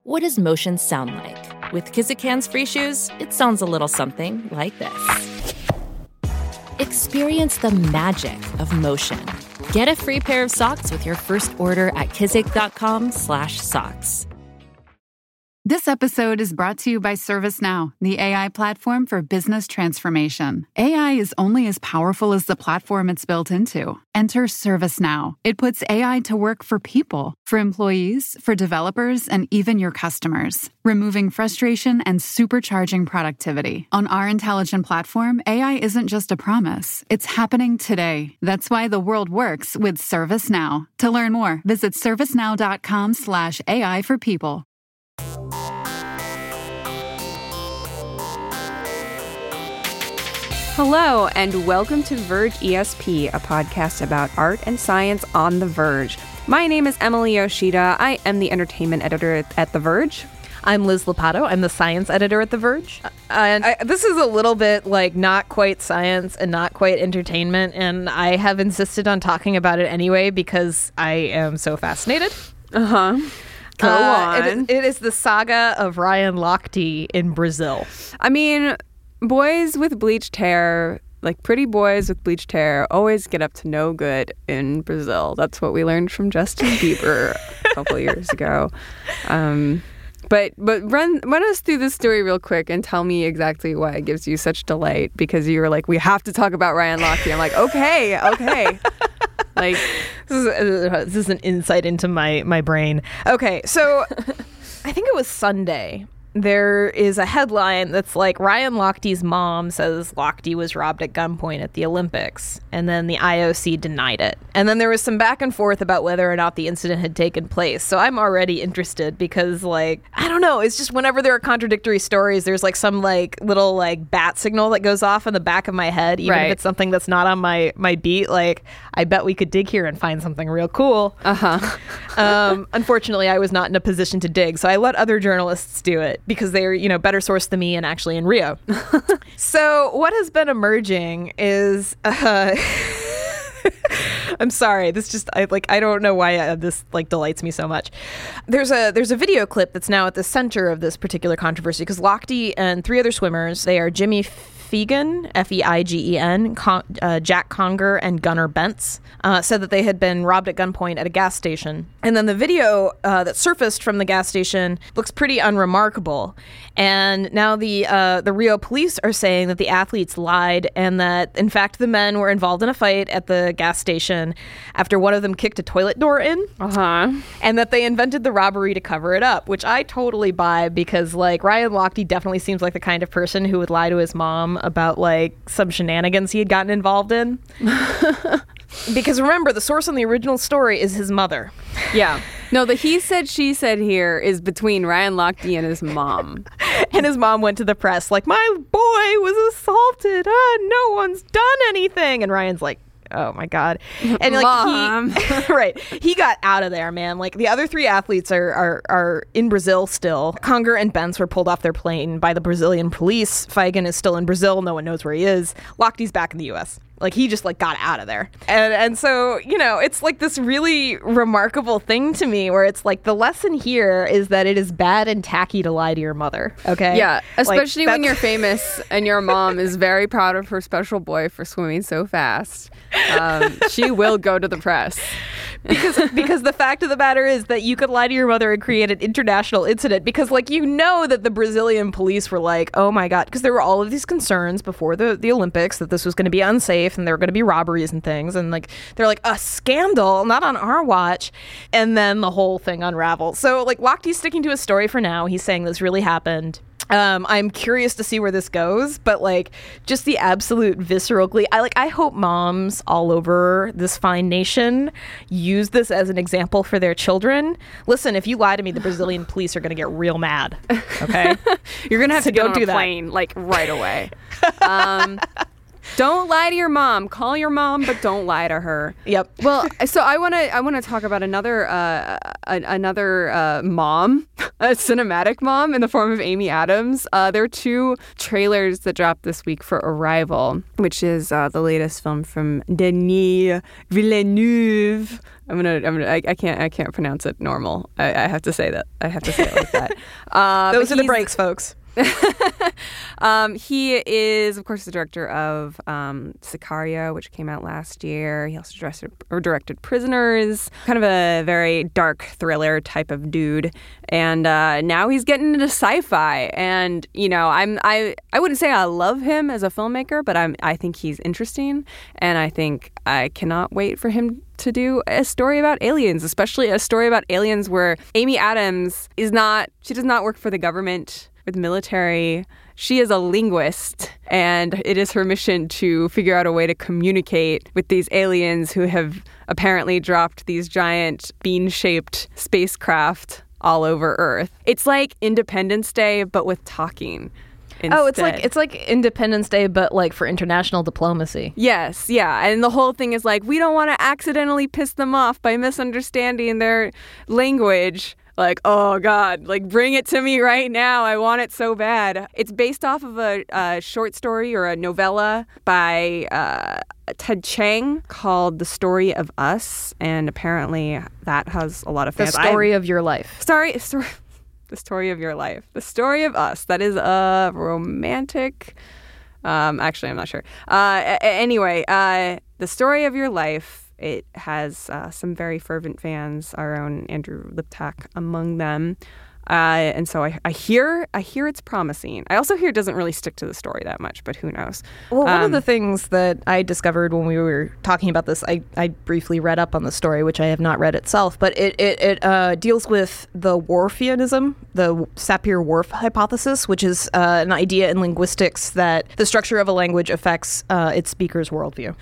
What does motion sound like? With Kizik hands-free shoes, it sounds a little something like this. Experience the magic of motion. Get a free pair of socks with your first order at kizik.com/socks. This episode is brought to you by ServiceNow, the AI platform for business transformation. AI is only as powerful as the platform it's built into. Enter ServiceNow. It puts AI to work for people, for employees, for developers, and even your customers, removing frustration and supercharging productivity. On our intelligent platform, AI isn't just a promise. It's happening today. That's why the world works with ServiceNow. To learn more, visit servicenow.com/AI for people. Hello, and welcome to Verge ESP, a podcast about art and science on The Verge. My name is Emily Yoshida. I am the entertainment editor at The Verge. I'm Liz Lopato. I'm the science editor at The Verge. This is a little bit like not quite science and not quite entertainment, and I have insisted on talking about it anyway because I am so fascinated. Uh-huh. Go on. It is the saga of Ryan Lochte in Brazil. I mean, boys with bleached hair, like pretty boys with bleached hair, always get up to no good in Brazil. That's what we learned from Justin Bieber a couple years ago. But run us through this story real quick and tell me exactly why it gives you such delight, because you were like, we have to talk about Ryan Lochte. I'm like, okay. Like, this is an insight into my brain. Okay, so I think it was Sunday. There is a headline that's like, Ryan Lochte's mom says Lochte was robbed at gunpoint at the Olympics, and then the IOC denied it. And then there was some back and forth about whether or not the incident had taken place. So I'm already interested because, like, I don't know, it's just whenever there are contradictory stories, there's like some like little like bat signal that goes off in the back of my head, even if it's something that's not on my beat. Like, I bet we could dig here and find something real cool. Unfortunately, I was not in a position to dig, so I let other journalists do it, because they're, better sourced than me and actually in Rio. So what has been emerging is, I'm sorry, I don't know why this delights me so much. There's a video clip that's now at the center of this particular controversy, because Lochte and three other swimmers, they are Jimmy Feigen, Feigen, Jack Conger, and Gunnar Bentz, said that they had been robbed at gunpoint at a gas station. And then the video that surfaced from the gas station looks pretty unremarkable. And now the Rio police are saying that the athletes lied, and that, in fact, the men were involved in a fight at the gas station after one of them kicked a toilet door in. And that they invented the robbery to cover it up, which I totally buy, because, like, Ryan Lochte definitely seems like the kind of person who would lie to his mom about, like, some shenanigans he had gotten involved in. Because remember, the source on the original story is his mother. Yeah. No, the he said, she said here is between Ryan Lochte and his mom. And his mom went to the press like, my boy was assaulted. No one's done anything. And Ryan's like, oh my God. And like, Mom. He got out of there, man. Like, the other three athletes are in Brazil still. Conger and Bentz were pulled off their plane by the Brazilian police. Feigen is still in Brazil. No one knows where he is. Lochte's back in the US. Like, he just, like, got out of there. And so, it's like this really remarkable thing to me, where it's like, the lesson here is that it is bad and tacky to lie to your mother, okay? Yeah, especially when you're famous and your mom is very proud of her special boy for swimming so fast. She will go to the press. Because the fact of the matter is that you could lie to your mother and create an international incident, because, like, that the Brazilian police were like, oh my God, because there were all of these concerns before the Olympics that this was going to be unsafe and there were going to be robberies and things, and like they're like, a scandal, not on our watch. And then the whole thing unravels. So, like, Lochte's sticking to his story for now. He's saying this really happened. I'm curious to see where this goes, but, like, just the absolute visceral glee. I hope moms all over this fine nation use this as an example for their children. Listen, if you lie to me, the Brazilian police are going to get real mad. Okay, You're gonna have to go get on a plane like right away. Don't lie to your mom. Call your mom, but don't lie to her. Yep. Well, so I want to talk about another mom, a cinematic mom in the form of Amy Adams. There are 2 trailers that dropped this week for Arrival, which is the latest film from Denis Villeneuve. I can't pronounce it normal. I have to say that. I have to say it like that. Those are the breaks, folks. He is, of course, the director of Sicario, which came out last year. He also directed Prisoners, kind of a very dark thriller type of dude. And now he's getting into sci-fi. And I wouldn't say I love him as a filmmaker, but I think he's interesting, and I think I cannot wait for him to do a story about aliens, especially a story about aliens where Amy Adams does not work for the government or the military. She is a linguist, and it is her mission to figure out a way to communicate with these aliens who have apparently dropped these giant bean-shaped spacecraft all over Earth. It's like Independence Day, but with talking. Instead. Oh, it's like Independence Day, but like for international diplomacy. Yes, yeah. And the whole thing is like, we don't want to accidentally piss them off by misunderstanding their language. Like, oh, God, like, bring it to me right now. I want it so bad. It's based off of a short story or a novella by Ted Chiang called The Story of Us. And apparently that has a lot of fans. The Story of Your Life. The Story of Your Life. The Story of Us. That is a romantic... actually, I'm not sure. Anyway, The Story of Your Life. It has some very fervent fans, our own Andrew Liptak among them. And so I hear it's promising. I also hear it doesn't really stick to the story that much, but who knows? Well, one of the things that I discovered when we were talking about this, I briefly read up on the story, which I have not read itself, but it deals with the Whorfianism, the Sapir-Whorf hypothesis, which is an idea in linguistics that the structure of a language affects its speaker's worldview.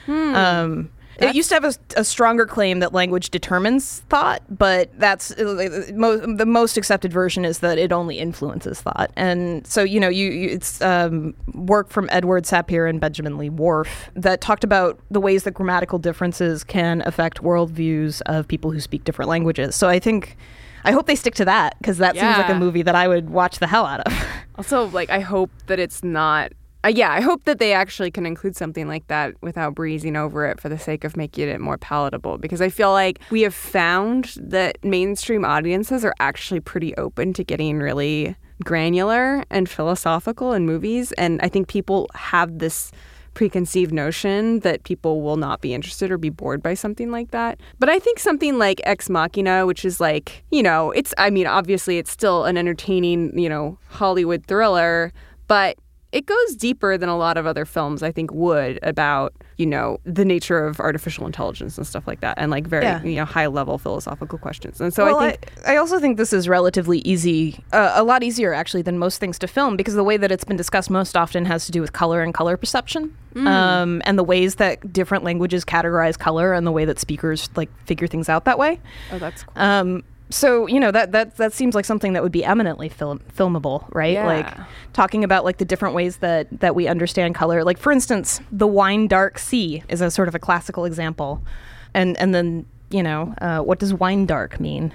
It used to have a stronger claim that language determines thought, but that's the most accepted version is that it only influences thought. And so, it's work from Edward Sapir and Benjamin Lee Whorf that talked about the ways that grammatical differences can affect worldviews of people who speak different languages. So I hope they stick to that, because that seems like a movie that I would watch the hell out of. Also, like, I hope that it's not... I hope that they actually can include something like that without breezing over it for the sake of making it more palatable. Because I feel like we have found that mainstream audiences are actually pretty open to getting really granular and philosophical in movies. And I think people have this preconceived notion that people will not be interested or be bored by something like that. But I think something like Ex Machina, which is like, obviously it's still an entertaining, Hollywood thriller, but it goes deeper than a lot of other films, I think, would about, the nature of artificial intelligence and stuff like that, and like very, high-level philosophical questions. And so I also think this is relatively easy, a lot easier actually than most things to film, because the way that it's been discussed most often has to do with color and color perception, and the ways that different languages categorize color and the way that speakers like figure things out that way. Oh, that's cool. So, that seems like something that would be eminently filmable, right? Yeah. Like talking about like the different ways that we understand color. Like, for instance, the wine dark sea is a sort of a classical example. And then, what does wine dark mean?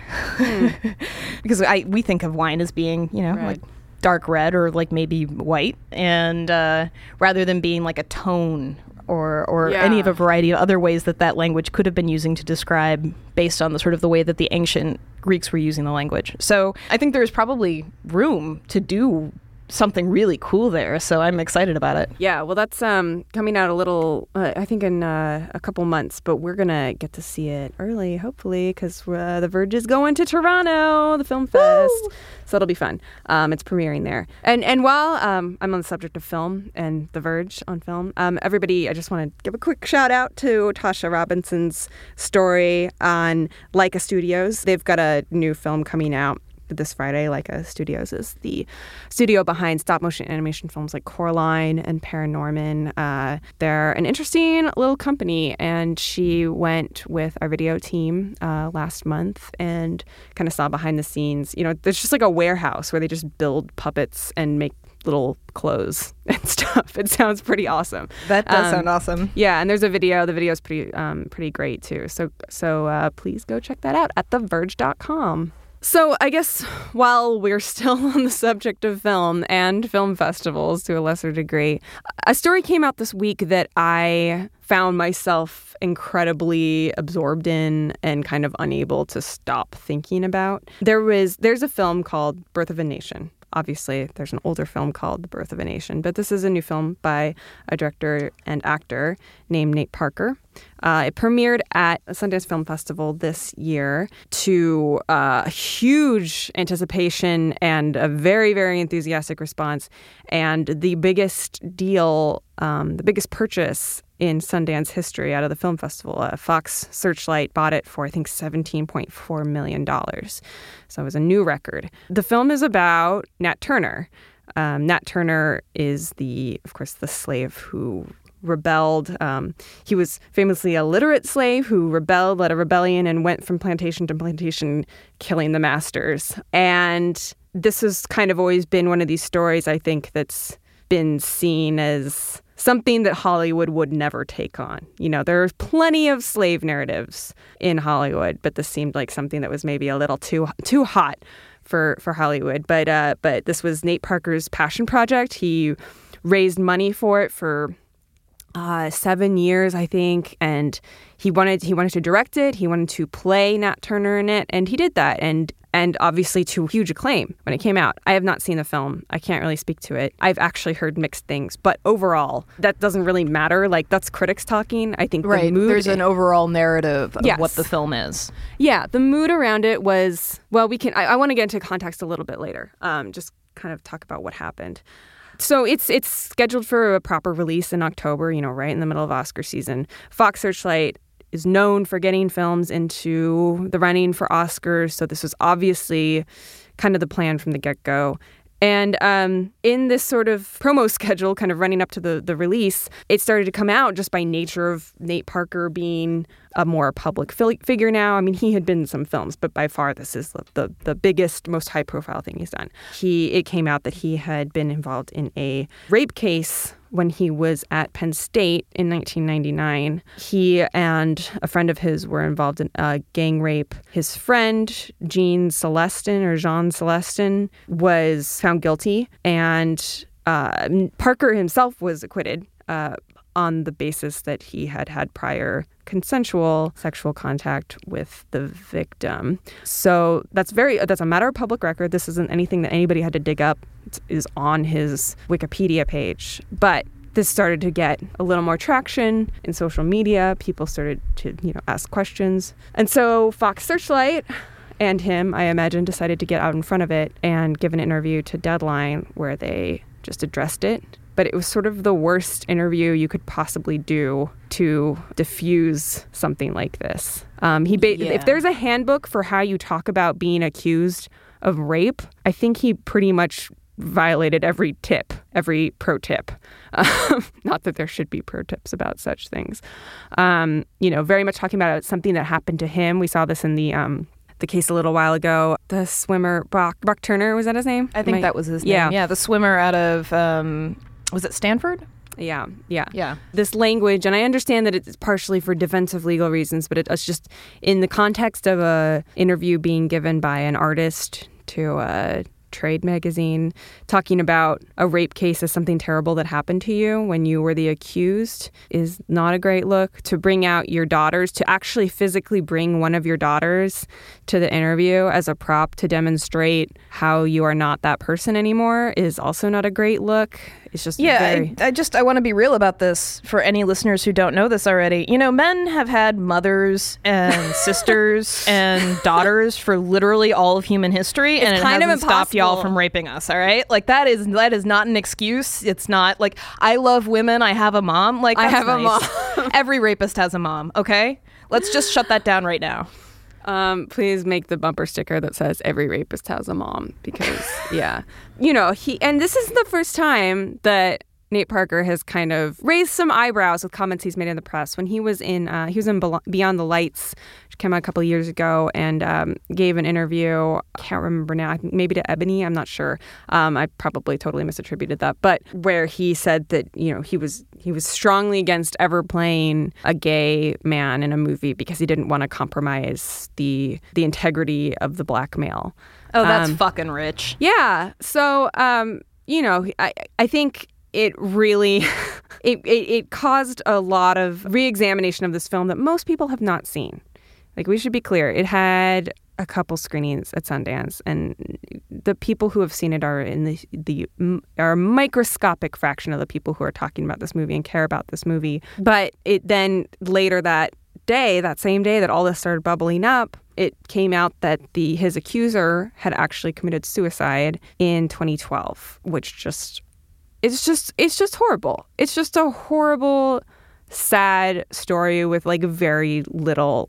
Because we think of wine as being, like dark red or like maybe white, and rather than being like a tone or any of a variety of other ways that language could have been using to describe based on the sort of the way that the ancient Greeks were using the language. So I think there's probably room to do something really cool there. So I'm excited about it. Yeah, well, that's coming out a little, I think in a couple months, but we're going to get to see it early, hopefully, because The Verge is going to Toronto, the film fest. Woo! So it'll be fun. It's premiering there. And while I'm on the subject of film and The Verge on film, everybody, I just want to give a quick shout out to Tasha Robinson's story on Laika Studios. They've got a new film coming out this Friday. Laika Studios is the studio behind stop-motion animation films like Coraline and Paranorman. They're an interesting little company, and she went with our video team last month and kind of saw behind the scenes. There's just like a warehouse where they just build puppets and make little clothes and stuff. It sounds pretty awesome. That does sound awesome. Yeah, and there's a video. The video is pretty great too. So please go check that out at theverge.com. So I guess while we're still on the subject of film and film festivals to a lesser degree, a story came out this week that I found myself incredibly absorbed in and kind of unable to stop thinking about. There's a film called Birth of a Nation. Obviously, there's an older film called The Birth of a Nation, but this is a new film by a director and actor named Nate Parker. It premiered at a Sundance Film Festival this year to huge anticipation and a very, very enthusiastic response. And the biggest deal, the biggest purchase in Sundance history out of the film festival. Fox Searchlight bought it for, I think, $17.4 million. So it was a new record. The film is about Nat Turner. Nat Turner is, of course, the slave who rebelled. He was famously a literate slave who rebelled, led a rebellion, and went from plantation to plantation, killing the masters. And this has kind of always been one of these stories, I think, that's been seen as something that Hollywood would never take on. You know, there are plenty of slave narratives in Hollywood, but this seemed like something that was maybe a little too hot for Hollywood. But this was Nate Parker's passion project. He raised money for it for 7 years, I think, and he wanted to direct it. He wanted to play Nat Turner in it, and he did that. And obviously to huge acclaim when it came out. I have not seen the film. I can't really speak to it. I've actually heard mixed things. But overall, that doesn't really matter. Like, that's critics talking. I think the mood... There's an overall narrative of what the film is. Yeah, the mood around it was... Well, I want to get into context a little bit later. Just kind of talk about what happened. So it's scheduled for a proper release in October, right in the middle of Oscar season. Fox Searchlight is known for getting films into the running for Oscars. So this was obviously kind of the plan from the get-go. And in this sort of promo schedule, kind of running up to the release, it started to come out just by nature of Nate Parker being a more public figure now. I mean, he had been in some films, but by far this is the biggest, most high-profile thing he's done. It came out that he had been involved in a rape case when he was at Penn State in 1999. He and a friend of his were involved in a gang rape. His friend, Jean Celestin, was found guilty, and Parker himself was acquitted on the basis that he had prior consensual sexual contact with the victim. So that's a matter of public record. This isn't anything that anybody had to dig up. It is on his Wikipedia page. But this started to get a little more traction in social media. People started to, ask questions. And so Fox Searchlight and him, I imagine, decided to get out in front of it and give an interview to Deadline where they just addressed it. But it was sort of the worst interview you could possibly do to diffuse something like this. If there's a handbook for how you talk about being accused of rape, I think he pretty much violated every pro tip. Not that there should be pro tips about such things. Very much talking about something that happened to him. We saw this in the case a little while ago. The swimmer, Brock Turner, was that his name? I think that was his name. Yeah, the swimmer out of... was it Stanford? Yeah. This language, and I understand that it's partially for defensive legal reasons, but it's just in the context of a interview being given by an artist to a trade magazine, talking about a rape case as something terrible that happened to you when you were the accused is not a great look. To bring out your daughters, to actually physically bring one of your daughters to the interview as a prop to demonstrate how you are not that person anymore is also not a great look. It's just I want to be real about this for any listeners who don't know this already. Men have had mothers and sisters and daughters for literally all of human history, and it hasn't stopped y'all from raping us. All right, like that is not an excuse. It's not like I love women. I have a mom. Like I have a mom. Every rapist has a mom. Okay, let's just shut that down right now. Please make the bumper sticker that says every rapist has a mom, because and this is the first time that Nate Parker has kind of raised some eyebrows with comments he's made in the press. When he was in Beyond the Lights, which came out a couple of years ago, and gave an interview. I can't remember now, maybe to Ebony. I'm not sure. I probably totally misattributed that, but where he said that he was strongly against ever playing a gay man in a movie because he didn't want to compromise the integrity of the black male. Oh, that's fucking rich. Yeah. So I think it really it caused a lot of re-examination of this film that most people have not seen. Like, we should be clear, it had a couple screenings at Sundance, and the people who have seen it are in are a microscopic fraction of the people who are talking about this movie and care about this movie. But it then later that same day that all this started bubbling up, it came out that his accuser had actually committed suicide in 2012, which it's just horrible. It's just a horrible, sad story with like very little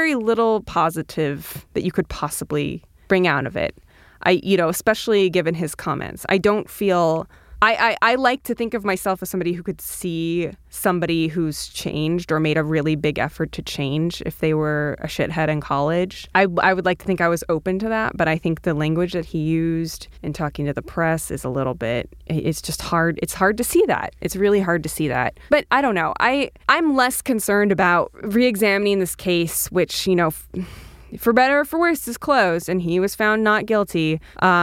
positive that you could possibly bring out of it. Especially given his comments. I don't feel I like to think of myself as somebody who could see somebody who's changed or made a really big effort to change if they were a shithead in college. I would like to think I was open to that, but I think the language that he used in talking to the press is a little bit, it's just hard. It's hard to see that. It's really hard to see that. But I don't know. I'm less concerned about re-examining this case, which, for better or for worse, is closed, and he was found not guilty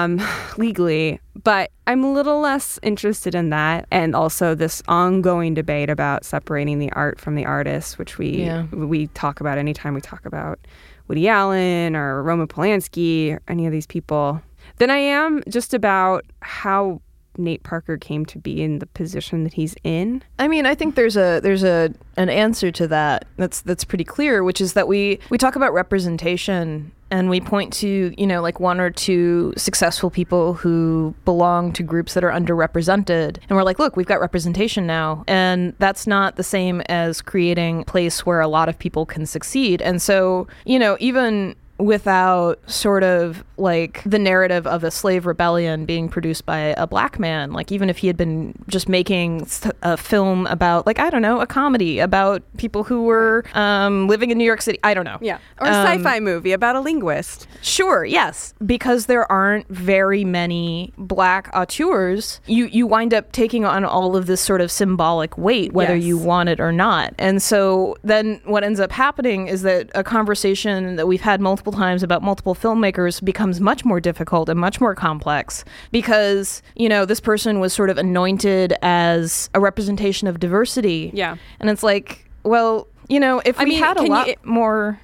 legally. But I'm a little less interested in that, and also this ongoing debate about separating the art from the artist, which we talk about anytime we talk about Woody Allen or Roman Polanski or any of these people, than I am just about how Nate Parker came to be in the position that he's in. I mean, I think there's an answer to that that's pretty clear, which is that we talk about representation, and we point to, like one or two successful people who belong to groups that are underrepresented. And we're like, look, we've got representation now. And that's not the same as creating a place where a lot of people can succeed. And so, even without sort of like the narrative of a slave rebellion being produced by a black man, like even if he had been just making a film about, like, I don't know, a comedy about people who were living in New York City, I don't know. Yeah. Or a sci-fi movie about a linguist. Sure, yes. Because there aren't very many black auteurs, you wind up taking on all of this sort of symbolic weight, whether you want it or not. And so then what ends up happening is that a conversation that we've had multiple times about multiple filmmakers becomes much more difficult and much more complex because, this person was sort of anointed as a representation of diversity. Yeah. And it's like, well, if we had a lot more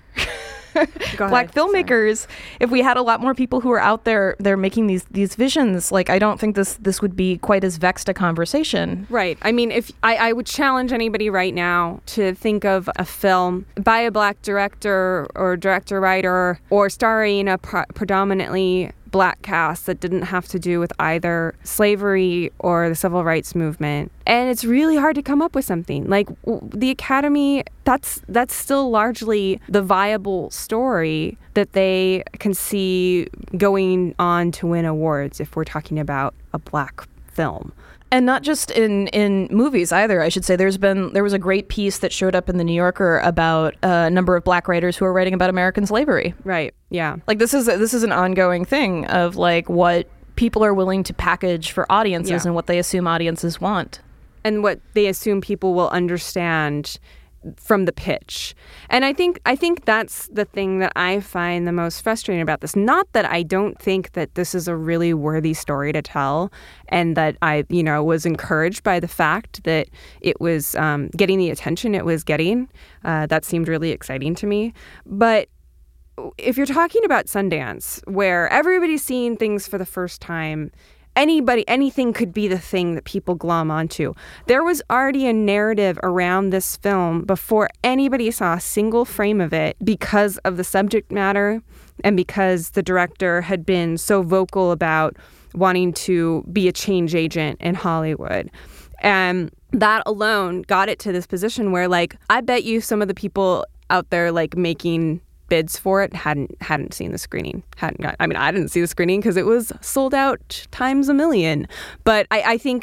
black filmmakers, if we had a lot more people who are out there, they're making these visions, like, I don't think this would be quite as vexed a conversation. Right. I mean, if I would challenge anybody right now to think of a film by a black director or director-writer or starring a predominantly black cast that didn't have to do with either slavery or the civil rights movement. And it's really hard to come up with something. Like, the Academy, that's still largely the viable story that they can see going on to win awards if we're talking about a black film. And not just in movies either, I should say. There was a great piece that showed up in the New Yorker about a number of black writers who are writing about American slavery. Right. Yeah. Like, this is an ongoing thing of like what people are willing to package for audiences and what they assume audiences want. And what they assume people will understand from the pitch. And I think that's the thing that I find the most frustrating about this. Not that I don't think that this is a really worthy story to tell, and that I, was encouraged by the fact that it was getting the attention it was getting. That seemed really exciting to me. But if you're talking about Sundance, where everybody's seeing things for the first time, anything could be the thing that people glom onto. There was already a narrative around this film before anybody saw a single frame of it because of the subject matter and because the director had been so vocal about wanting to be a change agent in Hollywood. And that alone got it to this position where, like, I bet you some of the people out there, like, making bids for it hadn't seen the screening. I didn't see the screening because it was sold out times a million. But I think that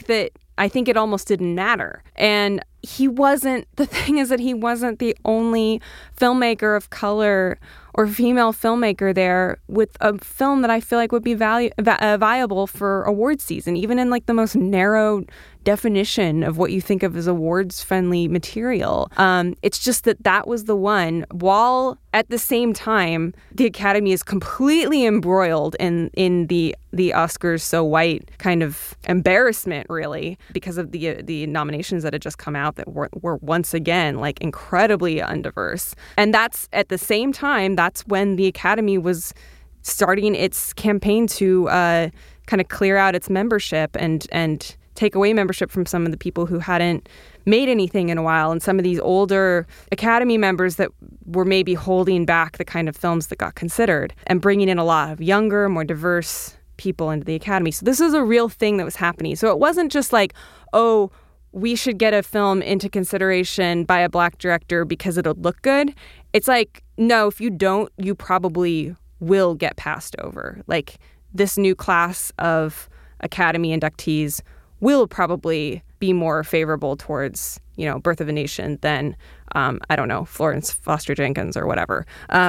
I think it almost didn't matter. And the thing is that he wasn't the only filmmaker of color or female filmmaker there with a film that I feel like would be viable for awards season, even in like the most narrow definition of what you think of as awards-friendly material. It's just that was the one, while at the same time, the Academy is completely embroiled in the Oscars so white kind of embarrassment, really, because of the nominations that had just come out that were once again like incredibly undiverse. And that's at the same time, that's when the Academy was starting its campaign to kind of clear out its membership and take away membership from some of the people who hadn't made anything in a while, and some of these older Academy members that were maybe holding back the kind of films that got considered, and bringing in a lot of younger, more diverse people into the Academy. So this is a real thing that was happening. So it wasn't just like, oh, we should get a film into consideration by a Black director because it'll look good. It's like, no, if you don't, you probably will get passed over. Like, this new class of Academy inductees will probably be more favorable towards, Birth of a Nation than, I don't know, Florence Foster Jenkins or whatever.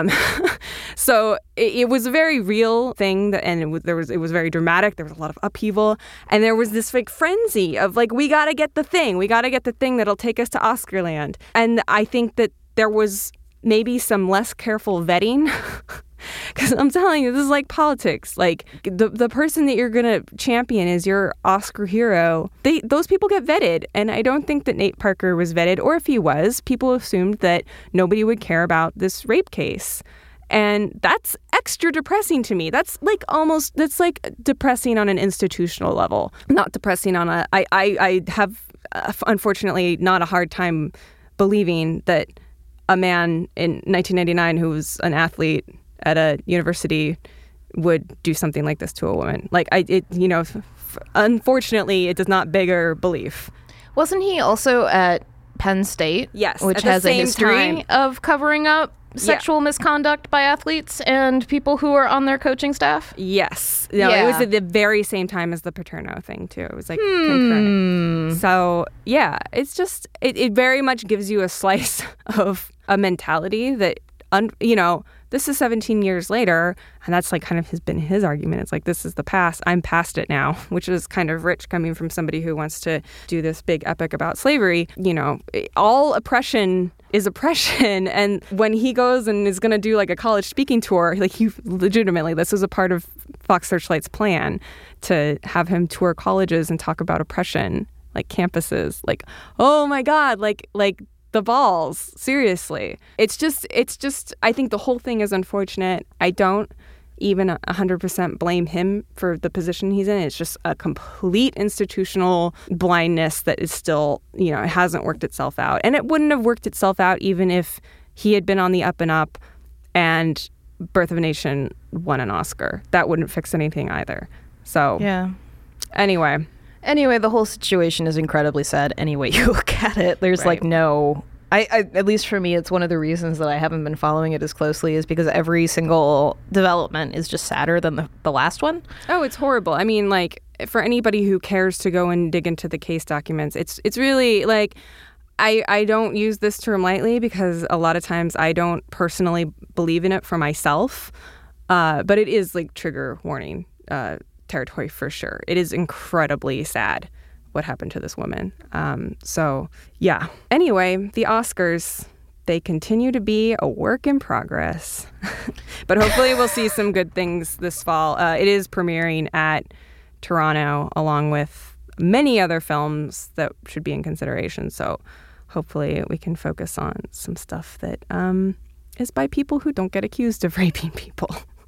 So it was a very real thing, and it was very dramatic. There was a lot of upheaval, and there was this like frenzy of like, we got to get the thing that'll take us to Oscarland. And I think that there was maybe some less careful vetting. Because I'm telling you, this is like politics. Like, the person that you're going to champion as your Oscar hero, those people get vetted. And I don't think that Nate Parker was vetted. Or if he was, people assumed that nobody would care about this rape case. And that's extra depressing to me. That's like depressing on an institutional level. Not depressing on I have, unfortunately, not a hard time believing that a man in 1999 who was an athlete at a university would do something like this to a woman. Like, unfortunately, it does not beggar belief. Wasn't he also at Penn State? Yes. Which has a history of covering up sexual misconduct by athletes and people who are on their coaching staff? Yes. No, it was at the very same time as the Paterno thing, too. It was like concurrent. So, yeah, it's just, it very much gives you a slice of a mentality that, this is 17 years later, and that's like kind of been his argument. It's like, this is the past. I'm past it now, which is kind of rich coming from somebody who wants to do this big epic about slavery. All oppression is oppression. And when he goes and is going to do like a college speaking tour, like, he legitimately, this was a part of Fox Searchlight's plan to have him tour colleges and talk about oppression, like campuses. Like, oh my God, like the balls, seriously. It's just, I think the whole thing is unfortunate. I don't even 100% blame him for the position he's in. It's just a complete institutional blindness that is still, it hasn't worked itself out. And it wouldn't have worked itself out even if he had been on the up and up and Birth of a Nation won an Oscar. That wouldn't fix anything either. So, yeah. Anyway, the whole situation is incredibly sad any way you look at it. There's like no... I at least for me, it's one of the reasons that I haven't been following it as closely is because every single development is just sadder than the last one. Oh, it's horrible. I mean, like, for anybody who cares to go and dig into the case documents, it's really, like... I don't use this term lightly because a lot of times I don't personally believe in it for myself, but it is, like, trigger warning territory for sure. It is incredibly sad what happened to this woman. So, yeah. Anyway, the Oscars, they continue to be a work in progress. But hopefully we'll see some good things this fall. It is premiering at Toronto along with many other films that should be in consideration. So hopefully we can focus on some stuff that is by people who don't get accused of raping people.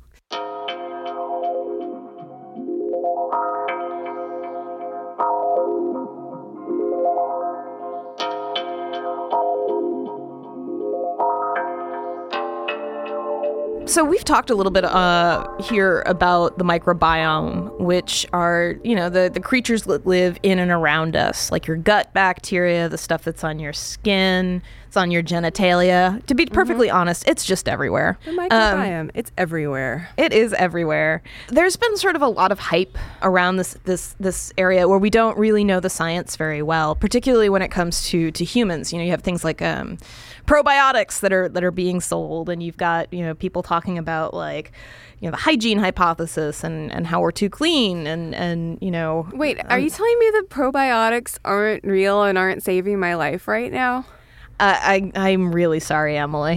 So we've talked a little bit here about the microbiome, which are, the creatures that live in and around us, like your gut bacteria, the stuff that's on your skin. It's on your genitalia. To be perfectly honest, it's just everywhere. The microbiome, it's everywhere. It is everywhere. There's been sort of a lot of hype around this area where we don't really know the science very well, particularly when it comes to humans. You have things like probiotics that are being sold, and you've got people talking about like the hygiene hypothesis and how we're too clean and Wait, are you telling me that probiotics aren't real and aren't saving my life right now? I'm really sorry, Emily.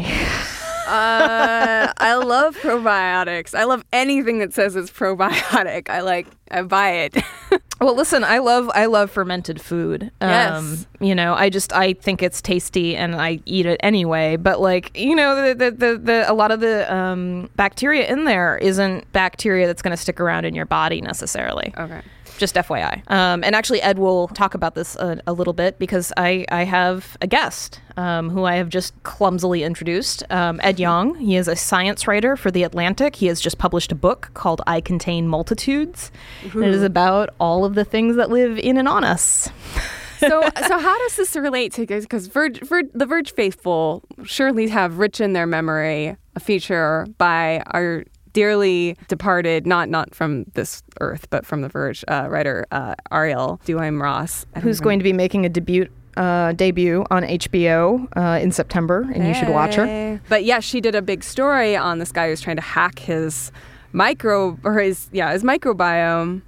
I love probiotics. I love anything that says it's probiotic. I buy it. Well, listen, I love fermented food. Yes. I think it's tasty and I eat it anyway. But a lot of the bacteria in there isn't bacteria that's going to stick around in your body necessarily. Okay. Just FYI. And actually, Ed will talk about this a little bit because I have a guest who I have just clumsily introduced, Ed Yong. He is a science writer for The Atlantic. He has just published a book called I Contain Multitudes. And it is about all of the things that live in and on us. So how does this relate to, because the Verge faithful surely have rich in their memory a feature by our dearly departed, not from this earth, but from the Verge writer Ariel Duhaime-Ross, who's going to be making a debut on HBO in September, and you should watch her. But yeah, she did a big story on this guy who's trying to hack his microbiome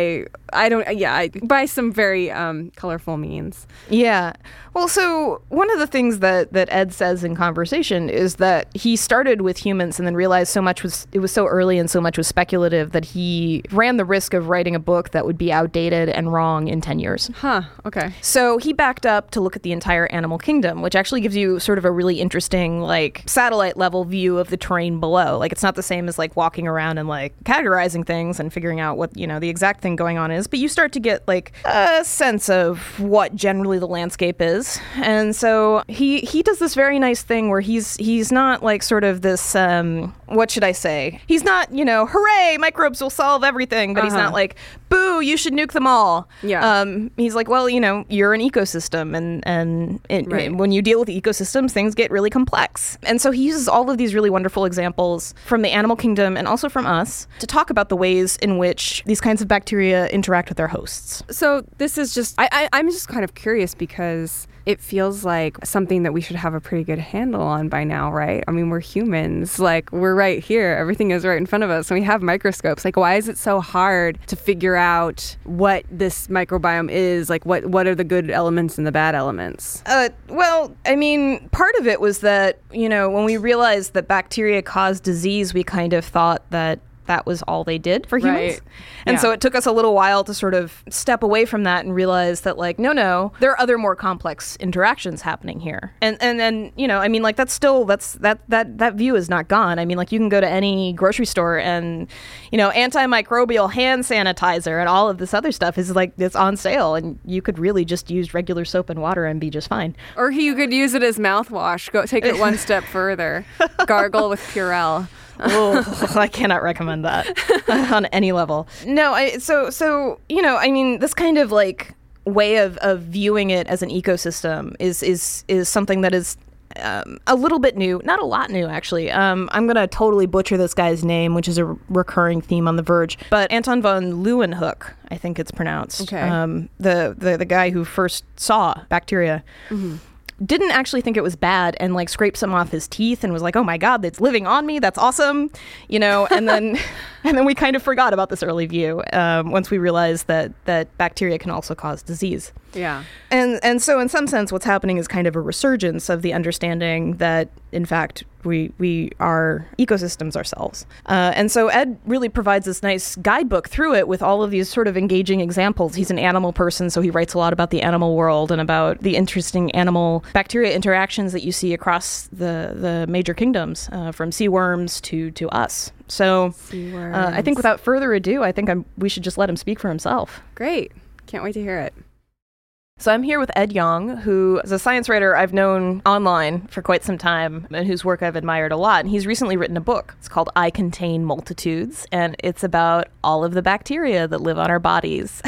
by some very colorful means. Yeah. Well, so one of the things that Ed says in conversation is that he started with humans and then realized it was so early and so much was speculative that he ran the risk of writing a book that would be outdated and wrong in 10 years. Huh. Okay. So he backed up to look at the entire animal kingdom, which actually gives you sort of a really interesting like satellite level view of the terrain below. Like it's not the same as like walking around and like categorizing things and figuring out what, the exact thing going on is, but you start to get like a sense of what generally the landscape is. And so he does this very nice thing where he's not like sort of this what should I say? He's not, hooray, microbes will solve everything, but he's not like, boo, you should nuke them all. Yeah. He's like, well, you're an ecosystem, and when you deal with ecosystems, things get really complex. And so he uses all of these really wonderful examples from the animal kingdom and also from us to talk about the ways in which these kinds of bacteria interact with their hosts. So this is just, I'm just kind of curious because it feels like something that we should have a pretty good handle on by now, right? I mean, we're humans. Like, we're right here. Everything is right in front of us. And we have microscopes. Like, why is it so hard to figure out what this microbiome is? Like, what are the good elements and the bad elements? Well, I mean, part of it was that, when we realized that bacteria cause disease, we kind of thought that was all they did for humans. Right. And so it took us a little while to sort of step away from that and realize that like, no, there are other more complex interactions happening here. And then, I mean, like that view is not gone. I mean, like you can go to any grocery store and, antimicrobial hand sanitizer and all of this other stuff is like, it's on sale and you could really just use regular soap and water and be just fine. Or you could use it as mouthwash. Go take it one step further. Gargle with Purell. Oh, I cannot recommend that on any level. No, I mean, this kind of like way of viewing it as an ecosystem is something that is a little bit new, not a lot new actually. I'm gonna totally butcher this guy's name, which is a recurring theme on The Verge, but Anton von Leeuwenhoek, I think it's pronounced. Okay. The guy who first saw bacteria. Mm-hmm. Didn't actually think it was bad and like scraped some off his teeth and was like, oh my God, it's living on me. That's awesome. And then we kind of forgot about this early view once we realized that bacteria can also cause disease. Yeah. And so in some sense, what's happening is kind of a resurgence of the understanding that, in fact, we are ecosystems ourselves. And so Ed really provides this nice guidebook through it with all of these sort of engaging examples. He's an animal person, so he writes a lot about the animal world and about the interesting animal bacteria interactions that you see across the major kingdoms, from sea worms to us. So I think without further ado, I think we should just let him speak for himself. Great. Can't wait to hear it. So I'm here with Ed Yong, who is a science writer I've known online for quite some time and whose work I've admired a lot. And he's recently written a book. It's called I Contain Multitudes, and it's about all of the bacteria that live on our bodies.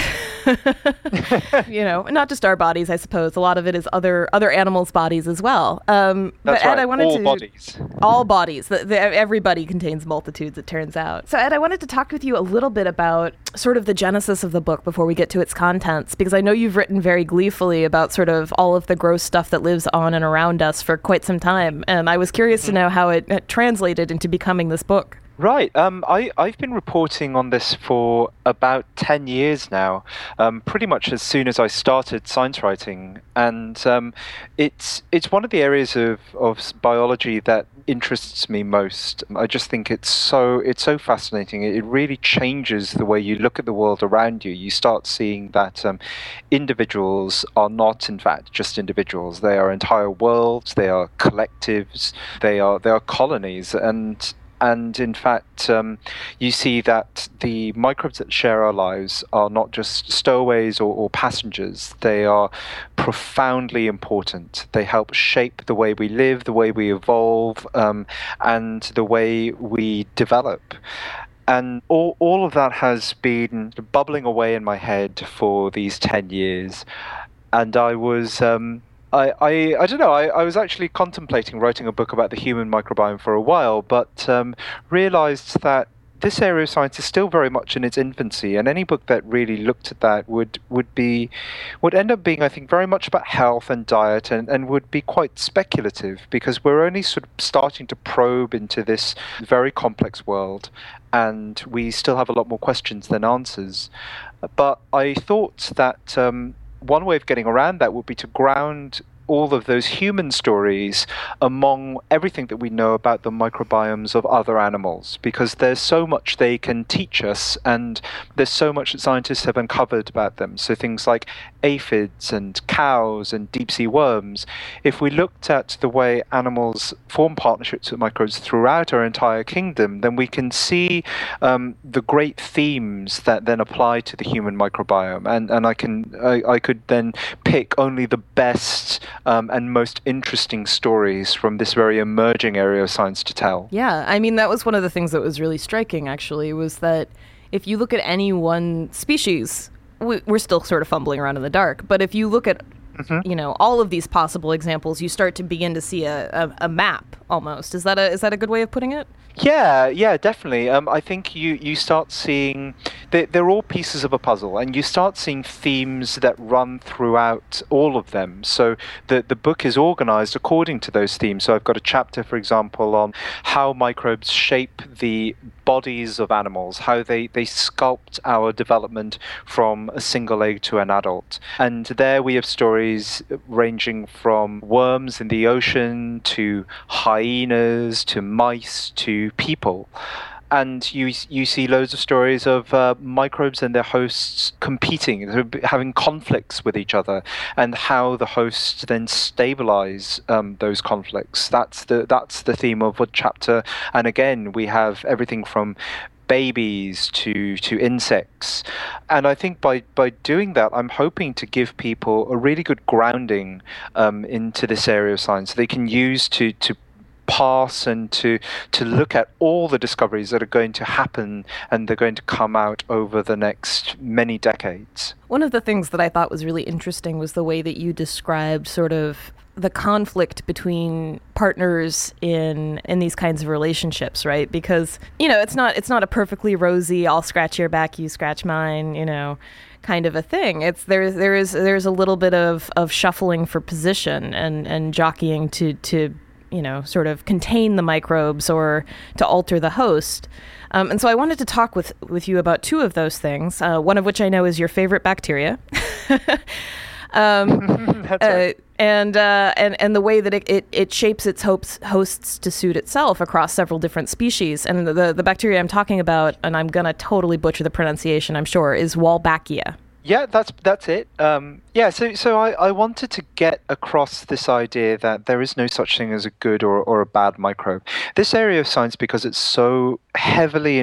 Not just our bodies, I suppose. A lot of it is other animals' bodies as well. That's but Ed, right. I wanted Bodies. All bodies. Everybody contains multitudes, it turns out. So, Ed, I wanted to talk with you a little bit about sort of the genesis of the book before we get to its contents, because I know you've written very gleefully about sort of all of the gross stuff that lives on and around us for quite some time. And I was curious to know how it translated into becoming this book. Right. I've been reporting on this for about 10 years now, pretty much as soon as I started science writing. And it's one of the areas of biology that interests me most. I just think it's so fascinating. It really changes the way you look at the world around you. You start seeing that individuals are not, in fact, just individuals. They are entire worlds. They are collectives. They are colonies. And in fact, you see that the microbes that share our lives are not just stowaways or passengers. They are profoundly important. They help shape the way we live, the way we evolve, and the way we develop. And all of that has been bubbling away in my head for these 10 years. And I was... I don't know. I was actually contemplating writing a book about the human microbiome for a while, but realized that this area of science is still very much in its infancy, and any book that really looked at that would end up being, I think, very much about health and diet, and would be quite speculative, because we're only sort of starting to probe into this very complex world, and we still have a lot more questions than answers. But I thought that one way of getting around that would be to ground all of those human stories among everything that we know about the microbiomes of other animals, because there's so much they can teach us, and there's so much that scientists have uncovered about them. So things like aphids and cows and deep-sea worms. If we looked at the way animals form partnerships with microbes throughout our entire kingdom, then we can see the great themes that then apply to the human microbiome. And I could then pick only the best and most interesting stories from this very emerging area of science to tell. Yeah, I mean, that was one of the things that was really striking, actually, was that if you look at any one species, we're still sort of fumbling around in the dark, but if you look at all of these possible examples, you start to begin to see a map almost. Is that a good way of putting it? Yeah, definitely. I think you start seeing they're all pieces of a puzzle, and you start seeing themes that run throughout all of them. So the book is organized according to those themes. So I've got a chapter, for example, on how microbes shape the bodies of animals, how they sculpt our development from a single egg to an adult. And there we have stories ranging from worms in the ocean to hyenas to mice to people. And you see loads of stories of microbes and their hosts competing, having conflicts with each other, and how the hosts then stabilize those conflicts. That's the theme of one chapter. And again, we have everything from babies to insects. And I think by doing that, I'm hoping to give people a really good grounding into this area of science they can use to pass and to look at all the discoveries that are going to happen and they're going to come out over the next many decades. One of the things that I thought was really interesting was the way that you described sort of the conflict between partners in these kinds of relationships, right? Because, it's not a perfectly rosy, I'll scratch your back, you scratch mine, kind of a thing. It's there's a little bit of shuffling for position and jockeying to sort of contain the microbes or to alter the host. And so I wanted to talk with you about two of those things, one of which I know is your favorite bacteria. That's right. And the way that it shapes its hosts to suit itself across several different species. And the bacteria I'm talking about, and I'm going to totally butcher the pronunciation, I'm sure, is Wolbachia. Yeah, that's it. So I wanted to get across this idea that there is no such thing as a good or a bad microbe. This area of science, because it's so heavily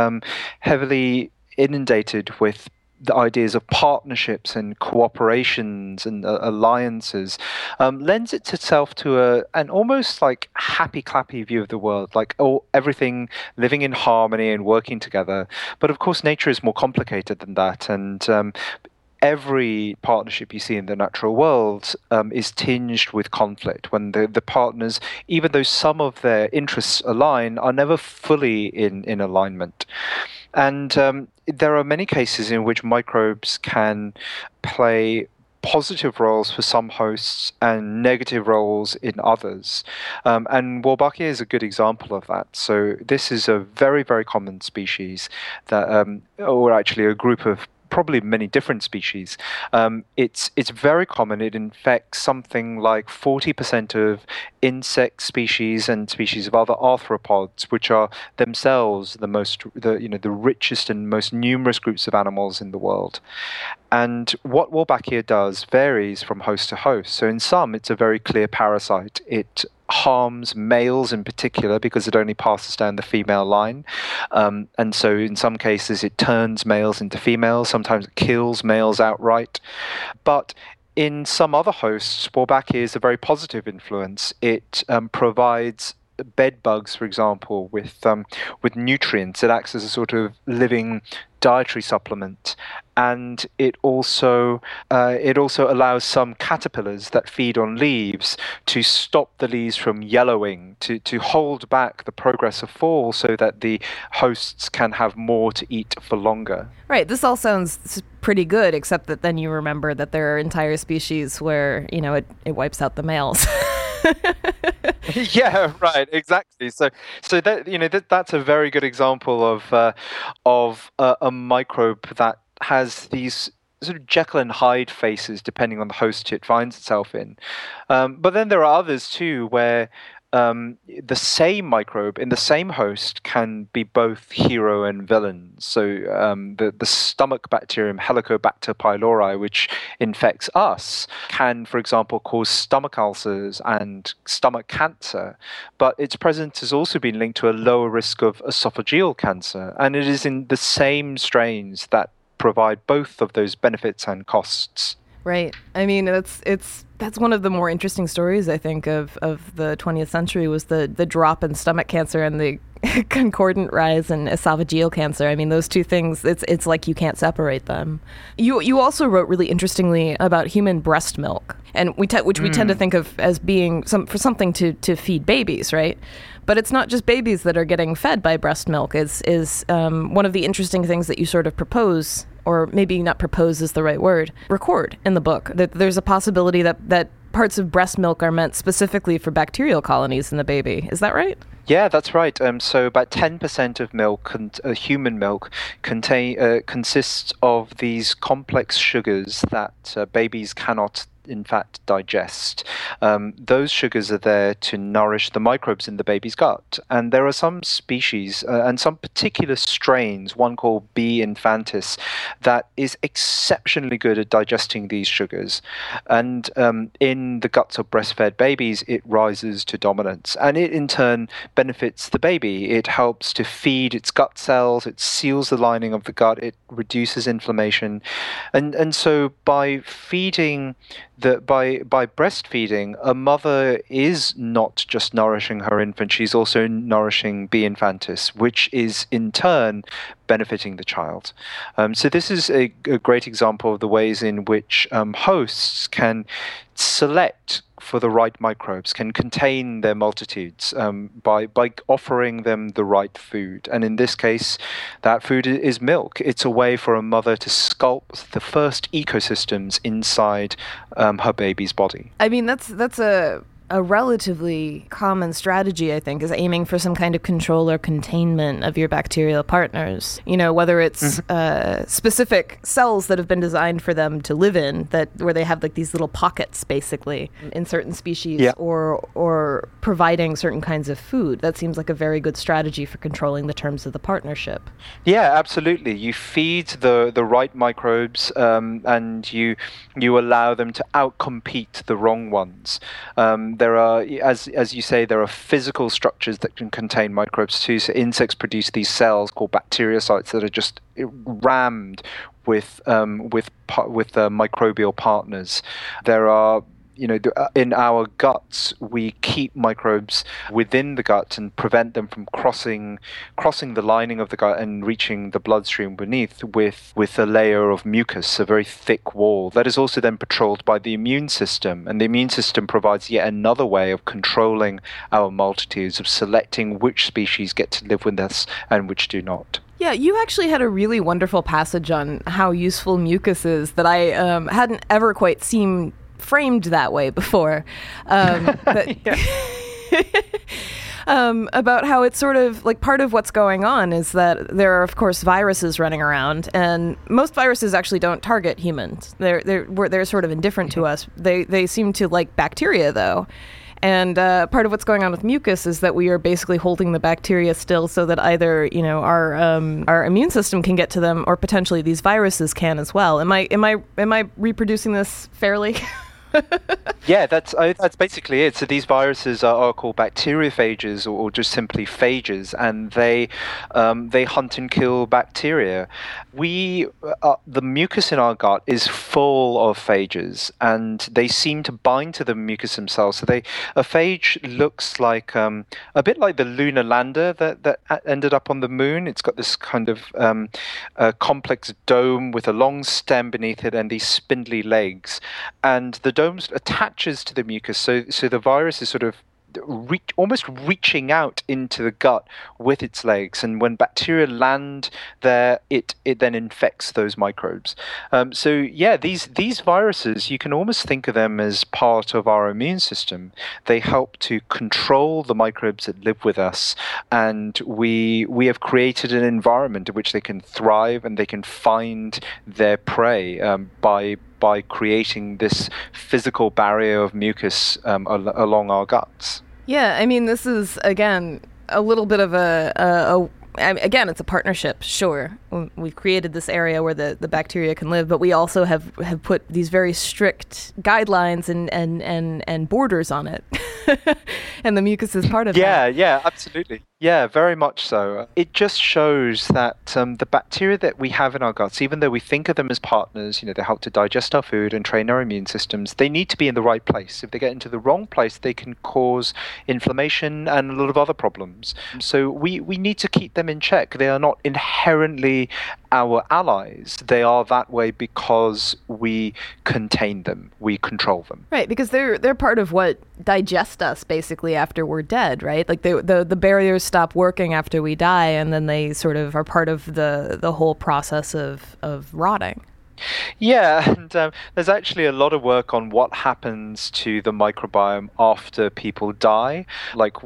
inundated with the ideas of partnerships and cooperations and alliances, lends itself to an almost like happy clappy view of the world, like everything living in harmony and working together. But of course, nature is more complicated than that, and every partnership you see in the natural world is tinged with conflict when the partners, even though some of their interests align, are never fully in alignment. And there are many cases in which microbes can play positive roles for some hosts and negative roles in others. And Wolbachia is a good example of that. So this is a very, very common species that, or actually a group of probably many different species. It's very common. It infects something like 40% of insect species and species of other arthropods, which are themselves the richest and most numerous groups of animals in the world. And what Wolbachia does varies from host to host. So in some, it's a very clear parasite. It harms males in particular because it only passes down the female line. And so in some cases, it turns males into females. Sometimes it kills males outright. But in some other hosts, Wolbachia is a very positive influence. It provides bed bugs, for example, with nutrients. It acts as a sort of living dietary supplement, and it also allows some caterpillars that feed on leaves to stop the leaves from yellowing, to hold back the progress of fall, so that the hosts can have more to eat for longer. Right. This all sounds pretty good, except that then you remember that there are entire species where it wipes out the males. Yeah, right, exactly. So that that's a very good example of a microbe that has these sort of Jekyll and Hyde faces depending on the host it finds itself in. But then there are others too where the same microbe in the same host can be both hero and villain. So the stomach bacterium Helicobacter pylori, which infects us, can, for example, cause stomach ulcers and stomach cancer. But its presence has also been linked to a lower risk of esophageal cancer. And it is in the same strains that provide both of those benefits and costs. Right. I mean, that's one of the more interesting stories, I think, of the 20th century was the drop in stomach cancer and the concordant rise in esophageal cancer. I mean, those two things, it's like you can't separate them. You also wrote really interestingly about human breast milk, and which we tend to think of as being something to feed babies, right? But it's not just babies that are getting fed by breast milk. Is one of the interesting things that you sort of propose, or maybe not propose is the right word, record in the book, that there's a possibility that parts of breast milk are meant specifically for bacterial colonies in the baby. Is that right? Yeah, that's right. So about 10% of milk, human milk, consists of these complex sugars that babies cannot in fact digest. Those sugars are there to nourish the microbes in the baby's gut. And there are some species and some particular strains, one called B. infantis, that is exceptionally good at digesting these sugars. And in the guts of breastfed babies, it rises to dominance. And it in turn benefits the baby. It helps to feed its gut cells, it seals the lining of the gut, it reduces inflammation. And so by feeding by breastfeeding, a mother is not just nourishing her infant, she's also nourishing B. infantis, which is in turn benefiting the child. So this is a great example of the ways in which hosts can select for the right microbes, can contain their multitudes by offering them the right food. And in this case, that food is milk. It's a way for a mother to sculpt the first ecosystems inside her baby's body. I mean, that's a relatively common strategy, I think, is aiming for some kind of control or containment of your bacterial partners. Whether it's specific cells that have been designed for them to live in, where they have like these little pockets, basically, in certain species, yeah, or providing certain kinds of food. That seems like a very good strategy for controlling the terms of the partnership. Yeah, absolutely. You feed the right microbes, and you allow them to outcompete the wrong ones. There are, as you say, there are physical structures that can contain microbes too. So insects produce these cells called bacteriocytes that are just rammed with microbial partners. There are in our guts, we keep microbes within the gut and prevent them from crossing the lining of the gut and reaching the bloodstream beneath with a layer of mucus, a very thick wall that is also then patrolled by the immune system. And the immune system provides yet another way of controlling our multitudes, of selecting which species get to live with us and which do not. Yeah, you actually had a really wonderful passage on how useful mucus is that I hadn't ever quite seen framed that way before. About how it's sort of like part of what's going on is that there are, of course, viruses running around, and most viruses actually don't target humans. They're sort of indifferent to us. They seem to like bacteria, though. And part of what's going on with mucus is that we are basically holding the bacteria still so that either, our immune system can get to them, or potentially these viruses can as well. Am I reproducing this fairly? Yeah, that's basically it. So these viruses are called bacteriophages, or just simply phages, and they hunt and kill bacteria. The mucus in our gut is full of phages, and they seem to bind to the mucus themselves. So a phage looks like a bit like the lunar lander that ended up on the moon. It's got this kind of complex dome with a long stem beneath it and these spindly legs, and the dome attaches to the mucus, so the virus is sort of almost reaching out into the gut with its legs, and when bacteria land there, it then infects those microbes. These viruses, you can almost think of them as part of our immune system. They help to control the microbes that live with us, and we have created an environment in which they can thrive and they can find their prey by creating this physical barrier of mucus along our guts. Yeah, I mean, this is, again, a little bit of again, it's a partnership, sure. We've created this area where the bacteria can live, but we also have put these very strict guidelines and borders on it. And the mucus is part of that. Yeah, absolutely. Yeah, very much so. It just shows that the bacteria that we have in our guts, even though we think of them as partners, they help to digest our food and train our immune systems, they need to be in the right place. If they get into the wrong place, they can cause inflammation and a lot of other problems. So we need to keep them in check. They are not inherently our allies. They are that way because we contain them, we control them. Right, because they're part of what digest us basically after we're dead, right? Like the barriers stop working after we die, and then they sort of are part of the whole process of rotting. Yeah, and there's actually a lot of work on what happens to the microbiome after people die, like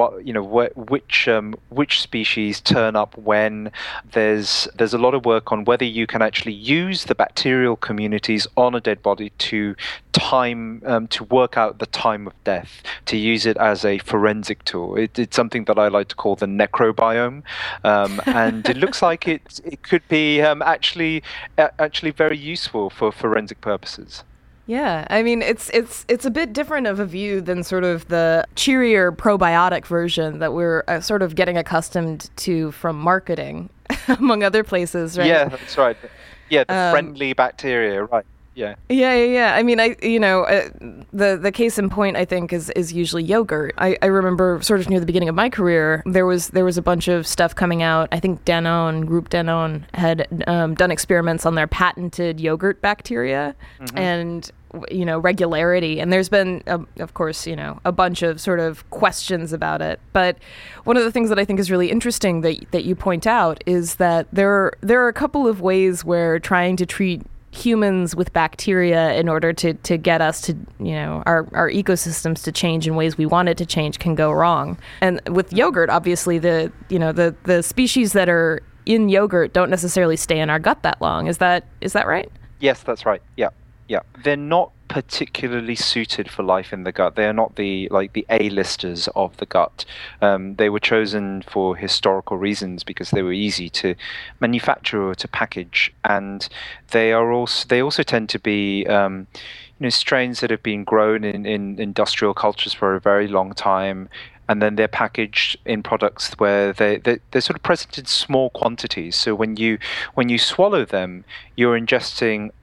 which species turn up when. There's a lot of work on whether you can actually use the bacterial communities on a dead body to work out the time of death, to use it as a forensic tool. It's something that I like to call the necrobiome, and it looks like it could be actually very useful for forensic purposes. Yeah, I mean, it's a bit different of a view than sort of the cheerier probiotic version that we're sort of getting accustomed to from marketing, among other places, right? Yeah, that's right. Yeah, the friendly bacteria, right? Yeah. I mean, the case in point, I think, is usually yogurt. I remember sort of near the beginning of my career, there was a bunch of stuff coming out. I think Group Danone had done experiments on their patented yogurt bacteria and regularity. And there's been, of course, a bunch of sort of questions about it. But one of the things that I think is really interesting that you point out is that there are a couple of ways where trying to treat humans with bacteria in order to get us to, our ecosystems to change in ways we want it to change can go wrong. And with yogurt, obviously, the species that are in yogurt don't necessarily stay in our gut that long. Is that right? Yes, that's right. Yeah. They're not particularly suited for life in the gut. They are not the A-listers of the gut. They were chosen for historical reasons because they were easy to manufacture or to package, and they also tend to be strains that have been grown in industrial cultures for a very long time. And then they're packaged in products where they're sort of present in small quantities. So when you swallow them, you're ingesting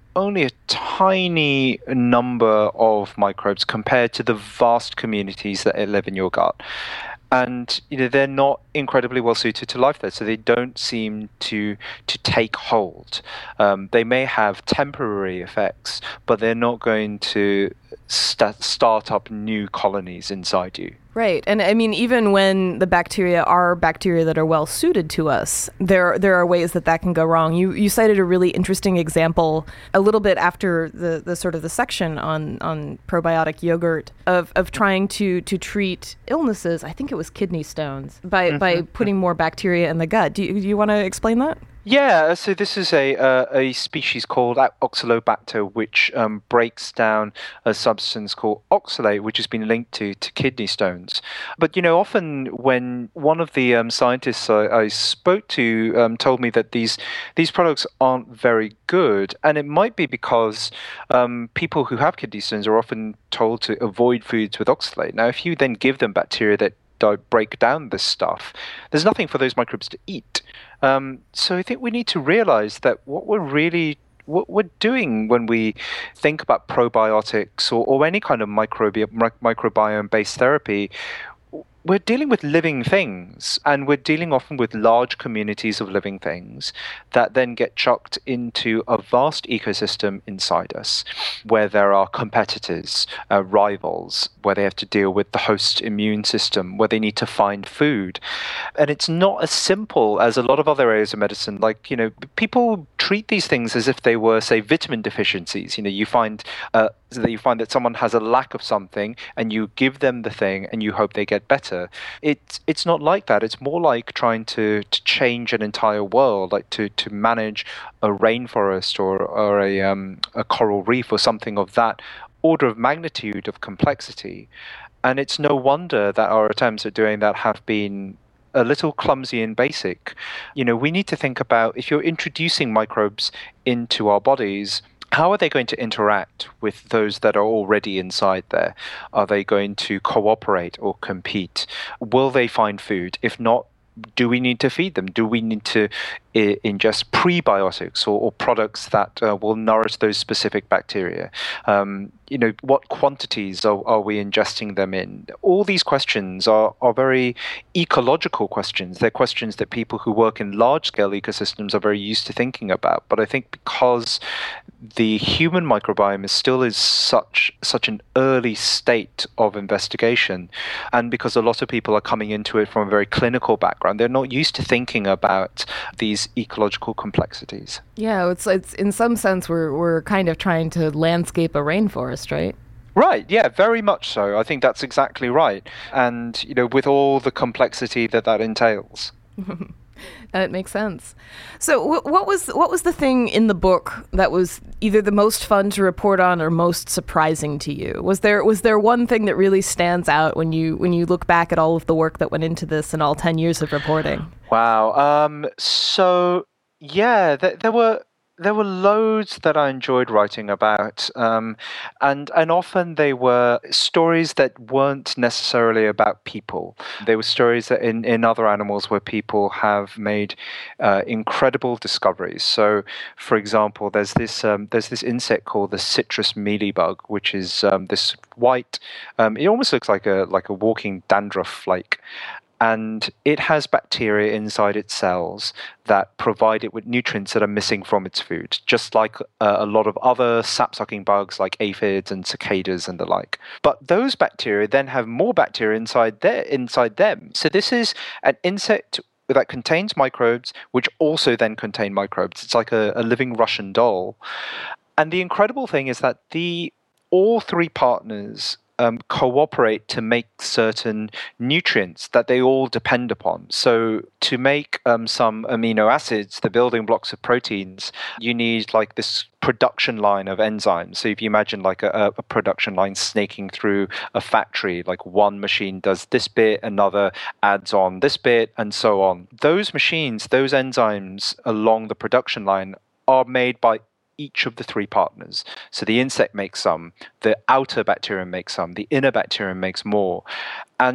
only a tiny number of microbes compared to the vast communities that live in your gut. And they're not incredibly well suited to life there, so they don't seem to take hold. They may have temporary effects, but they're not going to start up new colonies inside you. Right. And I mean, even when the bacteria are bacteria that are well suited to us, there are ways that can go wrong. You cited a really interesting example a little bit after the sort of the section on probiotic yogurt of trying to treat illnesses. I think it was kidney stones by putting more bacteria in the gut. Do you want to explain that? Yeah, so this is a species called Oxalobacter, which breaks down a substance called oxalate, which has been linked to kidney stones. But, often when one of the scientists I spoke to told me that these products aren't very good, and it might be because people who have kidney stones are often told to avoid foods with oxalate. Now, if you then give them bacteria that break down this stuff, there's nothing for those microbes to eat. So I think we need to realize that what we're doing when we think about probiotics or any kind of microbiome-based therapy, we're dealing with living things, and we're dealing often with large communities of living things that then get chucked into a vast ecosystem inside us, where there are competitors, rivals, where they have to deal with the host immune system, where they need to find food. And it's not as simple as a lot of other areas of medicine. Like, people treat these things as if they were, say, vitamin deficiencies. You find that someone has a lack of something, and you give them the thing, and you hope they get better. It's not like that. It's more like trying to change an entire world, like to manage a rainforest or a coral reef or something of that order of magnitude of complexity. And it's no wonder that our attempts at doing that have been a little clumsy and basic. We need to think about, if you're introducing microbes into our bodies, how are they going to interact with those that are already inside there? Are they going to cooperate or compete? Will they find food? If not, do we need to feed them? Do we need to ingest prebiotics or products that will nourish those specific bacteria? What quantities are we ingesting them in? All these questions are very ecological questions. They're questions that people who work in large-scale ecosystems are very used to thinking about. But I think because the human microbiome is such an early state of investigation, and because a lot of people are coming into it from a very clinical background, they're not used to thinking about these ecological complexities. Yeah, it's in some sense we're kind of trying to landscape a rainforest, right? Right, yeah, very much so. I think that's exactly right. And, with all the complexity that entails. It makes sense. So what was the thing in the book that was either the most fun to report on or most surprising to you? Was there one thing that really stands out when you look back at all of the work that went into this and all 10 years of reporting? Wow. So yeah, there were loads that I enjoyed writing about, and often they were stories that weren't necessarily about people. They were stories that in other animals where people have made incredible discoveries. So, for example, there's this insect called the citrus mealybug, which is this white. It almost looks like a walking dandruff flake. And it has bacteria inside its cells that provide it with nutrients that are missing from its food, just like a lot of other sap-sucking bugs like aphids and cicadas and the like. But those bacteria then have more bacteria inside them. So this is an insect that contains microbes, which also then contain microbes. It's like a living Russian doll. And the incredible thing is that all three partners cooperate to make certain nutrients that they all depend upon. So to make some amino acids, the building blocks of proteins, you need like this production line of enzymes. So if you imagine like a production line snaking through a factory, like one machine does this bit, another adds on this bit, and so on. Those machines, those enzymes along the production line are made by each of the three partners. So the insect makes some, the outer bacterium makes some, the inner bacterium makes more. And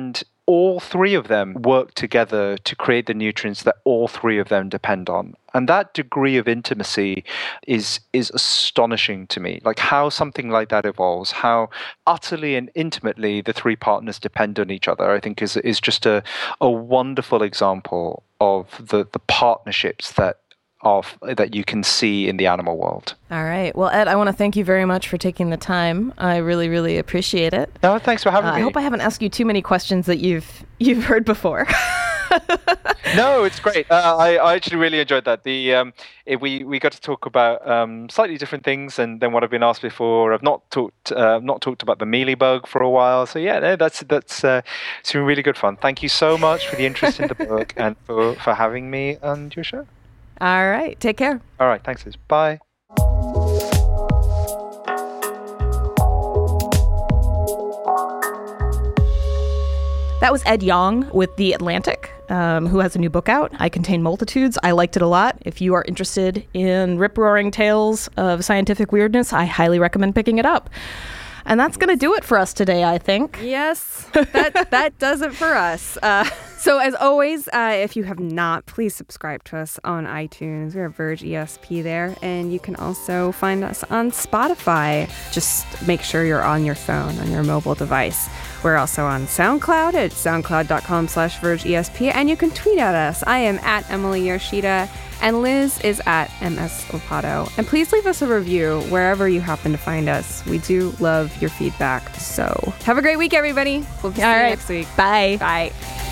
all three of them work together to create the nutrients that all three of them depend on. And that degree of intimacy is astonishing to me. Like how something like that evolves, how utterly and intimately the three partners depend on each other, I think is just a wonderful example of the partnerships that you can see in the animal world. All right. Well, Ed, I want to thank you very much for taking the time. I really, really appreciate it. No, thanks for having me. I hope I haven't asked you too many questions that you've heard before. No, it's great. I actually really enjoyed that. We got to talk about slightly different things than what I've been asked before. I've not talked about the mealybug for a while. So yeah, no, that's it's been really good fun. Thank you so much for the interest in the book and for having me on your show. All right. Take care. All right. Thanks, Liz. Bye. That was Ed Yong with The Atlantic, who has a new book out, I Contain Multitudes. I liked it a lot. If you are interested in rip-roaring tales of scientific weirdness, I highly recommend picking it up. And that's going to do it for us today, I think. Yes, that does it for us. So as always, if you have not, please subscribe to us on iTunes. We're Verge ESP there. And you can also find us on Spotify. Just make sure you're on your phone, on your mobile device. We're also on SoundCloud at soundcloud.com/VergeESP. And you can tweet at us. I am at Emily Yoshida. And Liz is at MS Lopato. And please leave us a review wherever you happen to find us. We do love your feedback. So have a great week, everybody. We'll see you next week. Bye. Bye.